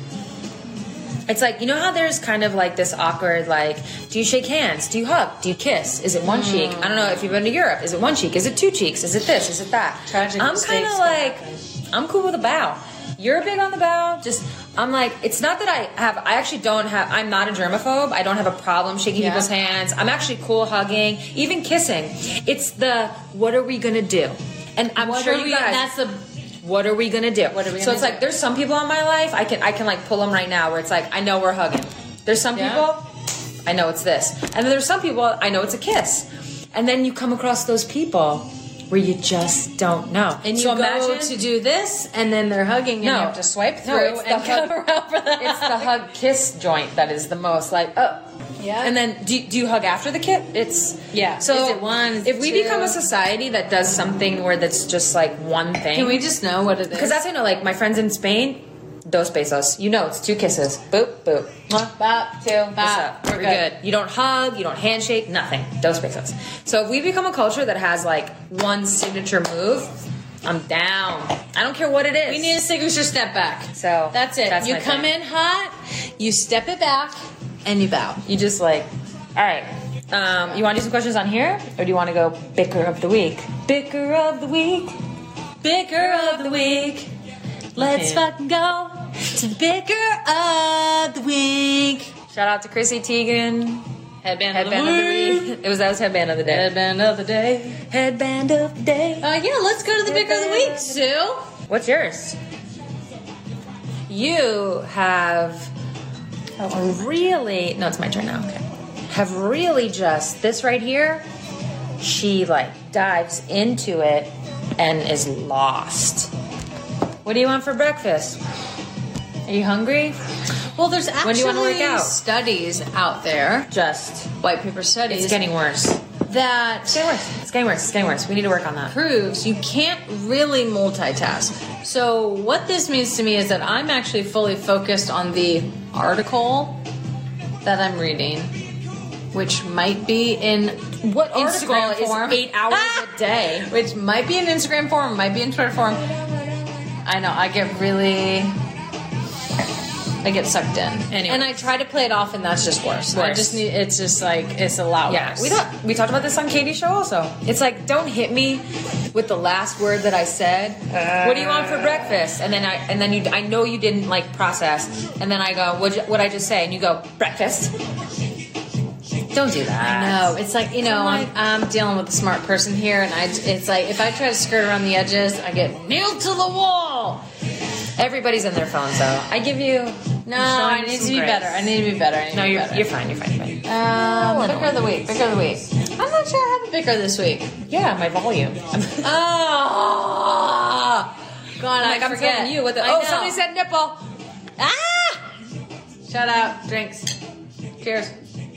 It's like, you know how there's kind of like this awkward, like, do you shake hands? Do you hug? Do you kiss? Is it one Mm. cheek? I don't know if you've been to Europe. Is it one cheek? Is it two cheeks? Is it this? Is it that? Tragic I'm mistakes kind of that like, I'm cool with a bow. You're big on the bow. Just, I'm like, it's not that I have, I actually don't have, I'm not a germaphobe. I don't have a problem shaking Yeah. people's hands. I'm actually cool hugging, even kissing. It's the, what are we gonna do? And I'm What sure are you we- guys. that's the What are we gonna do? What are we so gonna it's do? like there's some people in my life I can I can like pull them right now where it's like I know we're hugging. There's some Yeah. people I know it's this, and then there's some people I know it's a kiss, and then you come across those people where you just don't know. And you so go imagine to do this, and then they're hugging, and No. you have to swipe No, through it's the and hug- come around for the it's the hug kiss joint that is the most like oh. Yeah. And then do, do you hug after the kiss? It's Yeah. So Is it one? Is if it we two? become a society that does something where that's just like one thing, Can we just know what it is? because that's you know like my friends in Spain, dos besos. You know it's two kisses. Boop boop. Bop, two, What's bop. up? We're We're good. good. You don't hug, you don't handshake, nothing. Dos besos. So if we become a culture that has like one signature move, I'm down. I don't care what it is. We need a signature step back. So That's it. that's you my come thing. in hot, you step it back, and you bow. You just like, all right. Um, you want to do some questions on here, or do you want to go bicker of the week? Bicker of the week. Bicker of the week. Let's Okay. fucking go to the bicker of the week. Shout out to Chrissy Teigen. Headband, Headband of the week. It was that was headband of the day. Headband of the day. Headband of the day. Uh, yeah, let's go to the bicker of the week, Sue. What's yours? You have really no, it's my turn now. Okay. Have really just this right here. She like dives into it and is lost. What do you want for breakfast? Are you hungry? Well, there's actually When do you wanna work out? studies out there, Just white paper studies, it's getting worse. that It's getting worse. It's getting worse. It's getting worse. We need to work on that. proves you can't really multitask. So what this means to me is that I'm actually fully focused on the article that I'm reading, which might be in What Instagram article form. is eight hours a day? which might be in Instagram form, might be in Twitter form. I know, I get really I get sucked in. Anyways. And I try to play it off and that's just worse. I Worse. just need it's just like it's a lot Yeah, worse. we thought we talked about this on Katie's show also. It's like don't hit me with the last word that I said. What do you want for breakfast? And then I and then you I know you didn't like process. And then I go, what what I just say? And you go breakfast. Don't do that. No, it's like you know I'm I'm, like- I'm dealing with a smart person here, and I it's like if I try to skirt around the edges, I get nailed to the wall. Everybody's in their phones though. I give you No, I'm showing I you need some to be grace. better. I need to be better. I need No, to be you're better. you're fine. You're fine. You're fine. Um, All in bicker all. of the week. Bicker of the week. I'm not sure I have a bicker this week. Yeah, my volume. I'm, Oh, God, like I I'm forget. telling you what the I oh know. somebody said nipple. Ah! Shout out, drinks. Cheers.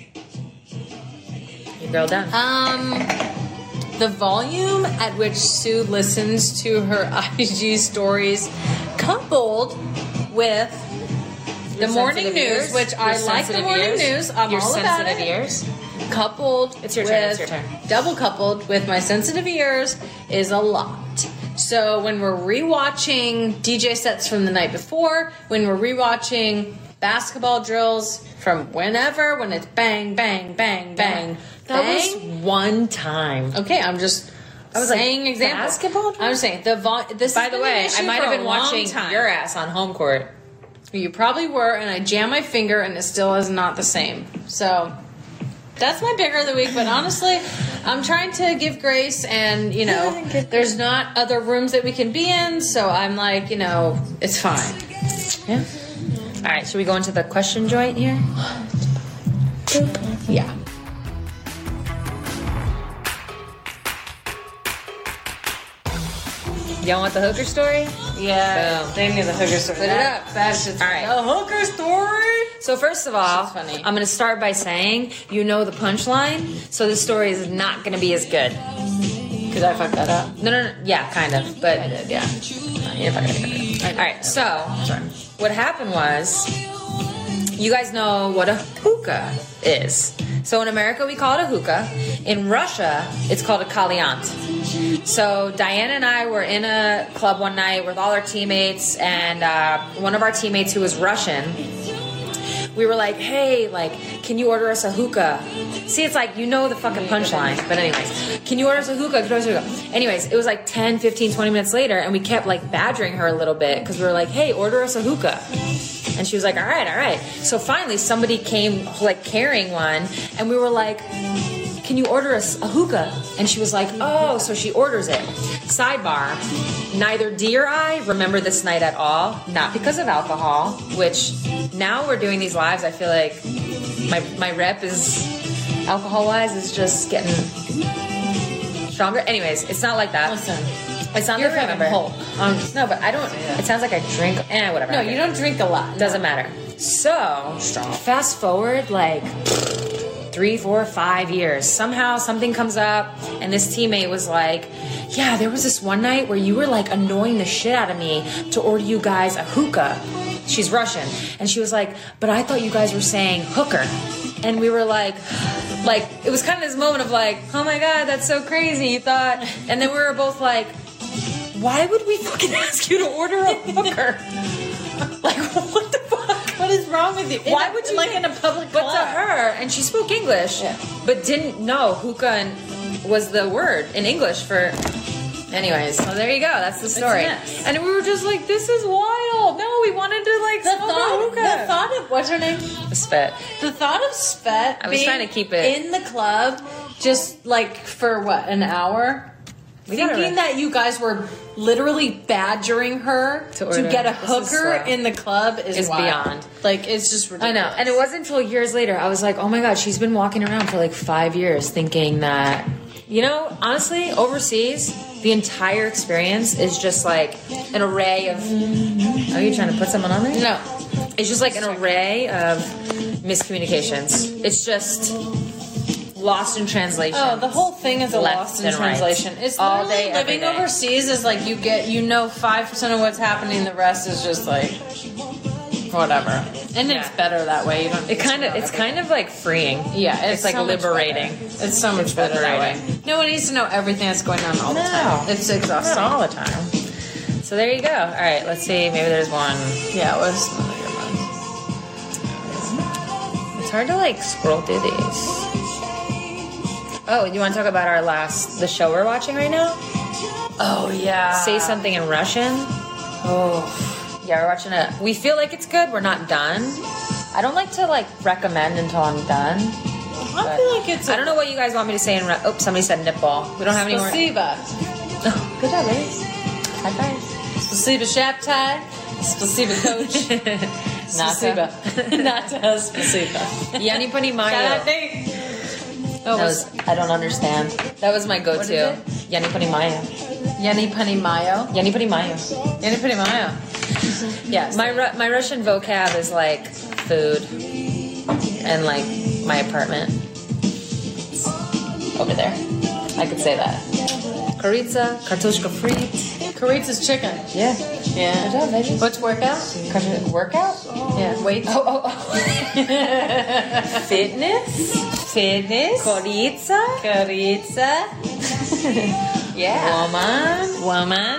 Your girl done. Um, the volume at which Sue listens to her I G stories, coupled with the Your morning sensitive news, ears. which Your I like the sensitive morning ears. news. I'm Your all about sensitive it. ears. Coupled It's your with, turn, it's your turn. double coupled with my sensitive ears is a lot. So when we're rewatching D J sets from the night before, when we're rewatching basketball drills from whenever, when it's bang, bang, bang, bang, That bang. was one time. Okay, I'm just I was like, saying examples. basketball drills? I'm just saying the vol- this. By has the been an way, I issue might for have a been long watching time. your ass on home court. You probably were, and I jam my finger, and it still is not the same. So that's my bigger of the week. But honestly, I'm trying to give grace, and you know, there's not other rooms that we can be in, so I'm like, you know, it's fine. Yeah. All right, should we go into the question joint here? Yeah. Y'all want the hooker story? Yeah, Boom. they knew the hooker story. Put it That- up. That's just All right. the hooker story. So first of all, This is funny. I'm going to start by saying you know the punchline, so this story is not going to be as good. Did I fuck that up? No, no, no. Yeah, kind of, but I did, yeah. You're fucking good. All right, so what happened was, you guys know what a hookah is. So in America, we call it a hookah. In Russia, it's called a kalyant. So Diana and I were in a club one night with all our teammates, and uh, one of our teammates who was Russian, we were like, hey, like, can you order us a hookah? See, it's like, you know the fucking punchline. But anyways, can you order us a hookah? Can you order us a hookah? Anyways, it was like ten, fifteen, twenty minutes later, and we kept like badgering her a little bit because we were like, hey, order us a hookah. And she was like, all right, all right. So finally somebody came like carrying one, and we were like, can you order us a hookah? And she was like, oh, so she orders it. Sidebar, neither D or I remember this night at all, not because of alcohol, which now we're doing these lives, I feel like my my rep is, alcohol-wise, is just getting stronger. Anyways, it's not like that. Listen, It's not you're that I remember. Hulk. Um, no, but I don't, it sounds like I drink, eh, whatever. No, Okay. you don't drink a lot. Doesn't matter. So, fast forward like three, four, five years. Somehow something comes up, and this teammate was like, yeah, there was this one night where you were like annoying the shit out of me to order you guys a hookah. She's Russian. And she was like, but I thought you guys were saying hooker. And we were like, like, it was kind of this moment of like, oh my God, that's so crazy. You thought, and then we were both like, why would we fucking ask you to order a hooker? Like, what the fuck? What is wrong with you? Why In a- would you like think- in a public But club? to her, and she spoke English, Yeah. but didn't know hookah and- was the word in English for. Anyways, so there you go. That's the story. nuts. And we were just like, this is wild. No, we wanted to like The smoke a thought, hookah. the thought of what's her name? Spit. The thought of Svet I was being trying to keep it- in the club, just like for what, an hour, We gotta- thinking that you guys were literally badgering her To to, order. get a This is hooker slow. in the club is Is wild. beyond. Like it's just I ridiculous. know. And it wasn't until years later I was like, oh my God, she's been walking around for like five years thinking that, you know, honestly, overseas, the entire experience is just like an array of. Are you trying to put someone on there? No. It's just like an array of miscommunications. It's just lost in translation. Oh, the whole thing is a Left lost in and right. translation. It's All literally day, every living day. overseas is like you get you know five percent of what's happening, the rest is just like whatever. And Yeah. it's better that way. You don't. It kind of, it's kind of like freeing. Yeah, it's, It's like so much liberating. better. It's so much better that way. No one needs to know everything that's going on all the No. time. It's exhausting. Not all the time. So there you go. All right, let's see. Maybe there's one. Yeah, it was some of your ones. It's hard to like scroll through these. Oh, you want to talk about our last the show we're watching right now? Oh yeah. Say something in Russian. Oh. Yeah, we're watching it. We feel like it's good. We're not done. I don't like to like recommend until I'm done. I feel like it's. I don't know what you guys want me to say in. Ru- oh, somebody said nipple. We don't have any more. Spasiba. Oh, good job, ladies. High five. Spasiba Shaptai. Spasiba Coach. Spasiba. Nata. Spasiba. Yani pani Shout out mayo. Nate. That was, I don't understand. That was my What go-to. is it? Yani pani mayo. Yanni Pani Mayo. Yani pani mayo. Yanni Pani Mayo. Yes. My Ru- my Russian vocab is like food and like my apartment over there. I could say that. Koritsa, kartoshka frit. Karitza's chicken. Yeah. Yeah. Good job, baby. What's workout? Kartoshka- Workout? Yeah. Wait. Oh, oh, oh. Fitness. Fitness. Koritsa. Karitza. Yeah. Woman. Woman.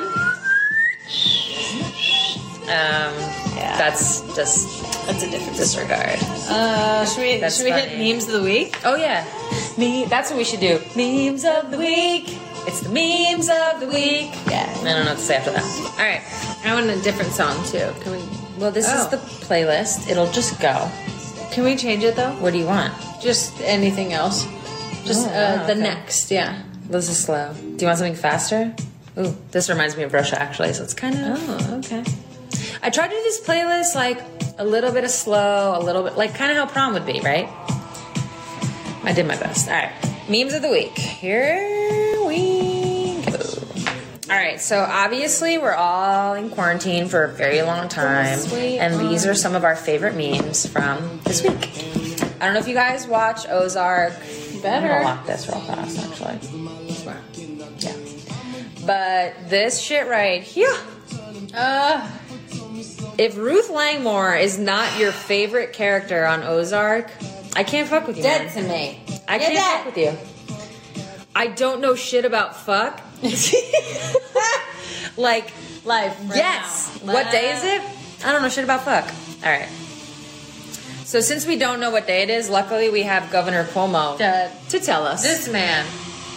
Um, Yeah. that's just That's a different. disregard. Uh, should we That's should we hit funny. memes of the week? Oh yeah, Me- that's what we should do. Memes of the week. It's the memes of the week. Yeah. I don't know what to say after that. All right. I want a different song too. Can we? Well, this Oh. is the playlist. It'll just go. Can we change it though? What do you want? Just anything else. Just Oh, uh, wow, the okay. next. Yeah. This is slow. Do you want something faster? Ooh, this reminds me of Russia actually, so it's kind of. Oh, okay. I tried to do this playlist like a little bit of slow, a little bit like kind of how prom would be, right? I did my best. All right, memes of the week. Here we go. All right, so obviously we're all in quarantine for a very long time, Sweet and these are some of our favorite memes from this week. I don't know if you guys watch Ozark. Better. I'm gonna lock this real fast, actually. Yeah, but this shit right here. Uh, If Ruth Langmore is not your favorite character on Ozark, I can't fuck with you, dead man. to me. I You're can't dead. fuck with you. I don't know shit about fuck. Like, Life. Right yes. now. What day is it? I don't know shit about fuck. All right. So since we don't know what day it is, luckily we have Governor Cuomo Uh, to tell us. This man,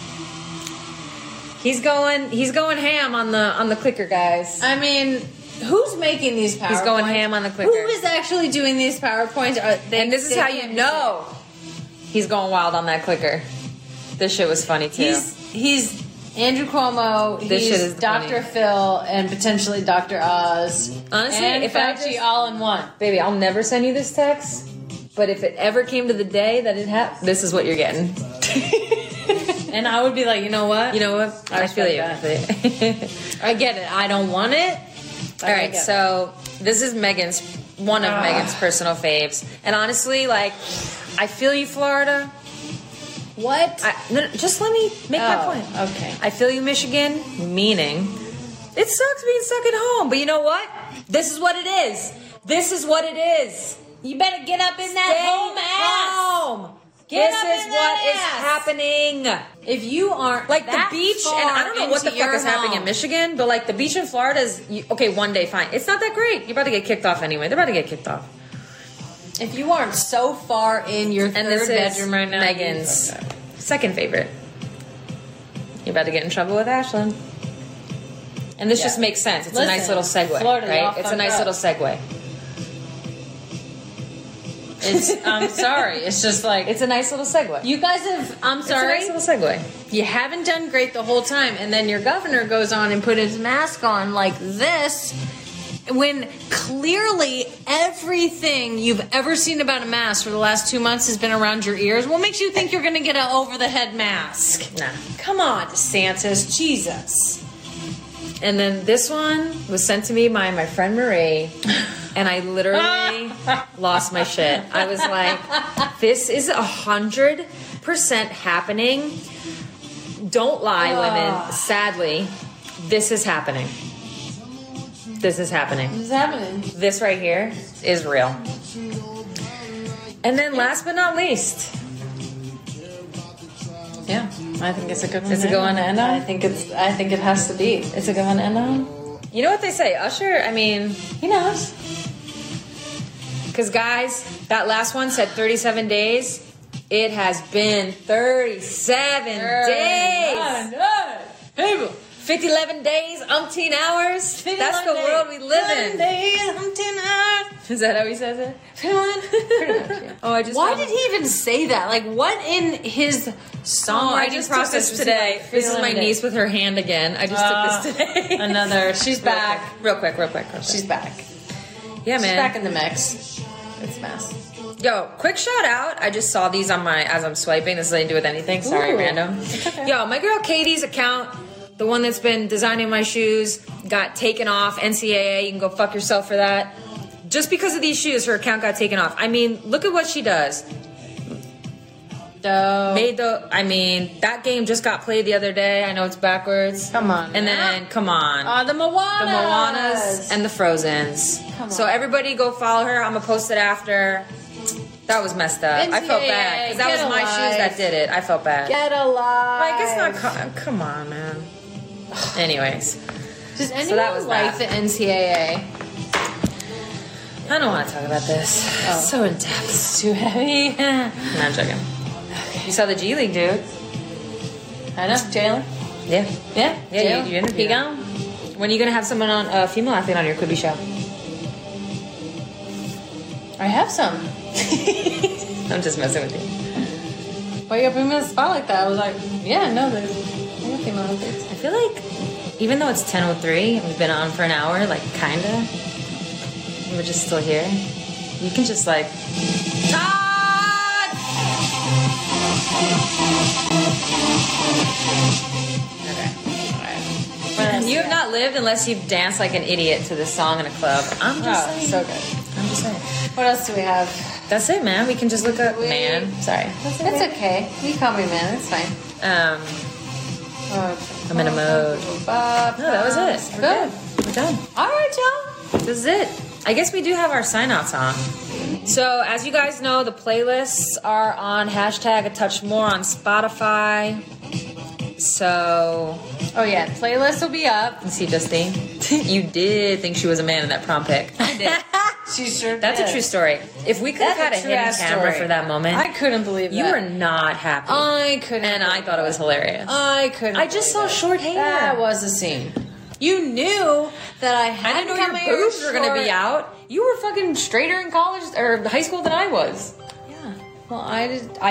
he's going, he's going ham on the on the clicker, guys. I mean, who's making these PowerPoints? He's going ham on the clicker. Who is actually doing these PowerPoints? Are they, And this is they how you can't- know he's going wild on that clicker. This shit was funny too. He's he's Andrew Cuomo, This shit he's is Doctor funny. Phil, and potentially Doctor Oz. Honestly, and if I Fauci just- all in one. Baby, I'll never send you this text. But if it ever came to the day that it happened, this is what you're getting. And I would be like, you know what? You know what? I I, feel you. respect I get it. I don't want it. All right, so this is Megan's one of Ah. Megan's personal faves, and honestly, like, I feel you, Florida. What? I, no, no, just let me make my Oh, point. okay. I feel you, Michigan. Meaning, it sucks being stuck at home, but you know what? This is what it is. This is what it is. You better get up in that Stay home ass. home. Get this up is in what that is ass. happening. If you aren't Like that the beach, far and I don't know what the into fuck your is happening in home- Michigan, but like the beach in Florida is you, okay. One day, fine. It's not that great. You're about to get kicked off anyway. They're about to get kicked off. If you aren't so far in your And third this is bedroom right now, Megan's you fucked up. second favorite. You're about to get in trouble with Ashlyn. And this Yeah. just makes sense. It's a Listen, nice little segue, Florida, y'all right? It's a fucked nice up. little segue. It's. I'm sorry. It's just like It's a nice little segue. you guys have. I'm sorry. It's a nice little segue. You haven't done great the whole time, and then your governor goes on and put his mask on like this, when clearly everything you've ever seen about a mask for the last two months has been around your ears. What makes you think you're going to get an over-the-head mask? Nah. Come on, DeSantis. Jesus. And then this one was sent to me by my friend Marie, and I literally lost my shit. I was like, this is a hundred percent happening. Don't lie, women. Sadly, this is happening. This is happening. What's happening? This right here is real. And then last but not least, Yeah, I think it's a good one. It's a good one to end on? I think it's. I think it has to be. it's a good one to end on. You know what they say, Usher? I mean, He knows. because guys, that last one said thirty-seven days. It has been thirty-seven days. People. fifty, eleven days, umpteen hours. That's the world we live in. Is that how he says it? Oh, I just Why found- did he even say that? Like, what in his Oh, songwriting I just took process this was he today. like, This is my feeling it? niece with her hand again. I just Uh, took this today. Another. She's Real back. quick, Real quick, real quick, real quick. She's back. yeah, She's man. back in the mix. It's mess. Yo, quick shout out. I just saw these on my as I'm swiping. This has nothing to do with anything. Sorry, Ooh. random. It's okay. Yo, my girl Katie's account, the one that's been designing my shoes, got taken off. N C A A, you can go fuck yourself for that. Just because of these shoes, her account got taken off. I mean, look at what she does. Dope. Made the. I mean, that game just got played the other day. I know it's backwards. Come on. And then, come on. Uh, the Moanas. the Moanas and the Frozens. Come So on. everybody go follow her. I'm gonna post it after. That was messed up. I felt bad because that Get was my alive. shoes that did it. I felt bad. Get alive. Like it's not. co- Come on, man. Anyways, Does anyone that was like that. the N C A A? I don't want to talk about this. Oh. So in depth. It's too heavy. No, I'm joking. You saw the G League, dude. I know. Jalen. Yeah. Yeah. Yeah, Jalen. you, you interviewed He him. gone. When are you gonna have someone on a female athlete on your Quibi show? I have some. I'm just messing with you. Why you gotta put me on the spot like that? I was like, yeah, no, there's I got female athletes. I feel like even though it's ten oh three, we've been on for an hour, like kinda, we're just still here. You can just like Todd! Okay. Alright. You have not lived unless you've danced like an idiot to this song in a club. I'm just Oh, saying. so good. I'm just saying. What else do we have? That's it, man. We can just look up We- man. Sorry. It's okay. You call me man. It's fine. Um I'm in a mode. No, No, that was it. We're Good. good. We're done. All right, y'all. This is it. I guess we do have our sign out song. So, as you guys know, the playlists are on hashtag a touch more on Spotify. So, Oh yeah, playlist will be up. let's see, Justine. You did think she was a man in that prom pic. I did. She sure That's did. a true story. If we could have had That's a a hidden true-ass camera story. for that moment, I couldn't believe you that. were not happy. I couldn't. and I thought it was hilarious. I couldn't. I just believe saw it. short hair. That was a scene. You knew that I had I didn't know your boobs were going to be out. You were fucking straighter in college or high school than I was. Yeah. Well, I did. I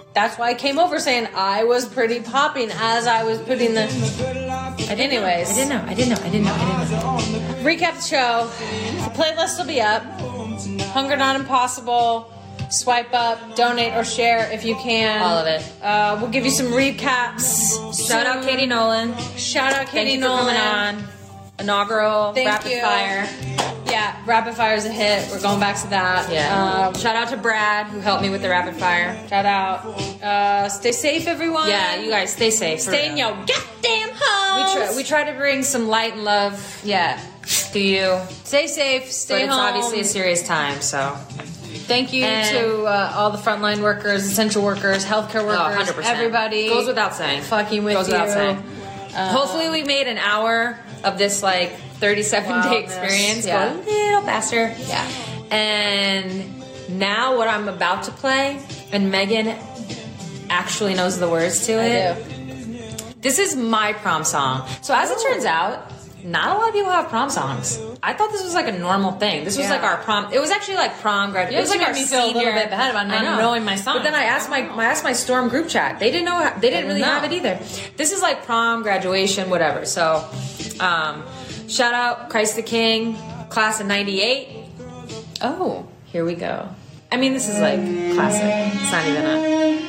That's why I came over saying I was pretty popping as I was putting the. I didn't Anyways. know. I didn't know. I didn't know. I didn't know. I didn't know. Recap the show. The playlist will be up. Hunger Not Impossible. Swipe up, donate, or share if you can. All of it. Uh, we'll give you some recaps. Shout out Katie Nolan. Shout out Katie Thank you Nolan. for coming on. Inaugural Thank rapid you. fire. Yeah, rapid fire's a hit. We're going back to that. Yeah. Um, Shout out to Brad who helped me with the rapid fire. shout out. Uh, stay safe, everyone. Yeah, you guys stay safe. for Stay in real. your goddamn We homes. try, we try to bring some light and love. yeah. To you, Stay safe. Stay but it's home. obviously a serious time. So Thank you And- to uh, all the frontline workers, essential workers, healthcare workers, oh, one hundred percent. everybody. Goes without saying. Fucking with Goes you. without saying. Uh, Hopefully, we made an hour of this like thirty-seven day Wildness, experience yeah. go a little faster. Yeah. And now, what I'm about to play, and Megan actually knows the words to I it. do. This is my prom song. So as it turns out, not a lot of people have prom songs. I thought this was like a normal thing. This was Yeah. like our prom. It was actually like prom graduation. You It was like made our me feel a little senior- bit bad about not I know. knowing my song. But then I asked my I asked my Storm group chat. They didn't know. They didn't really know. have it either. This is like prom, graduation, whatever. So, um, shout out Christ the King, class of ninety-eight. Oh. Here we go. I mean, this is like classic. It's not even a.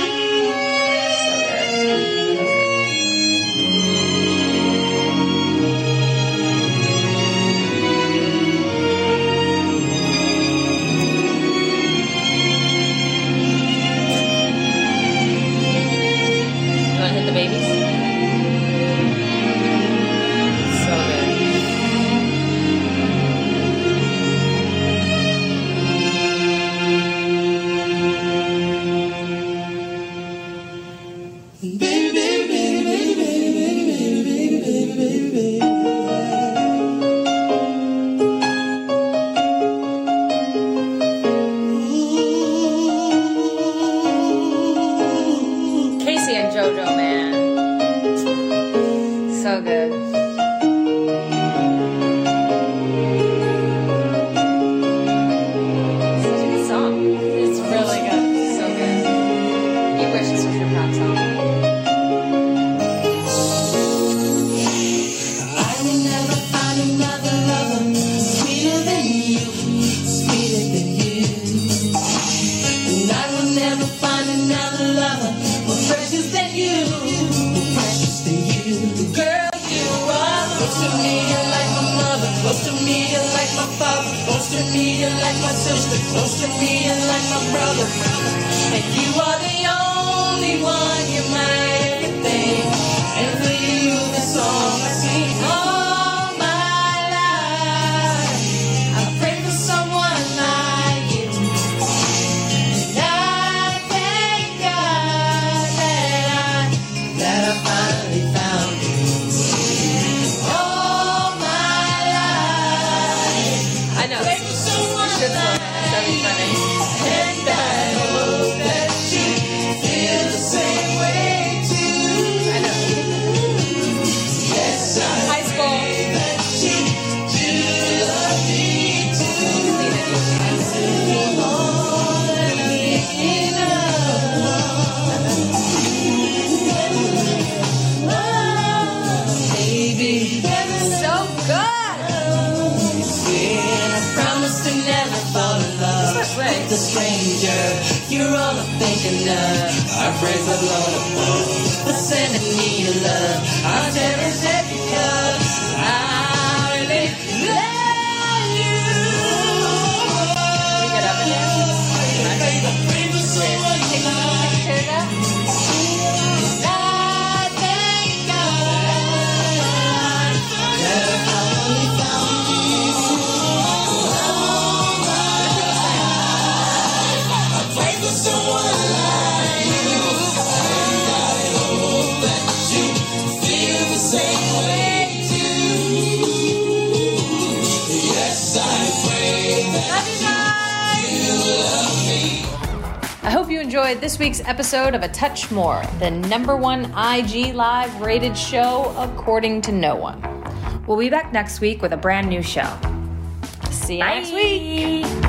You want to hit the babies? So good. Casey and JoJo, man. So good. Such a good song. It's really good. So good. You wish this was your prom song. I will never find another lover sweeter than you, sweeter than you. And I will never find another lover more precious than you, more precious than you. Girl, you are close to me, you're like my mother. Close to me, you're like my father. Close to me, you're like my sister. Close to me, you're like my brother. And you are the only one, you're my everything. And for you, the song I sing all my life. I pray for someone like you. And I thank God that I, that I finally found you. All my life. I know. Pray for someone Should slow like down. That'd be funny. and I hope that you feel the same way too. I know. Yes, I High school. pray that you do love me too. More than enough. Baby, So good. I promise to never fall in love with a stranger. You're all I'm thinking of. I praise the Lord above for sending me your love. I'll cherish it because I really love you. We get up and dance. I pray for someone you love. I thank God that I finally found you. I pray for someone like you, and I hope that you feel the same way too. Yes, I pray that you love me. I hope you enjoyed this week's episode of A Touch More, the number one I G Live rated show according to no one. We'll be back next week with a brand new show. See you next week.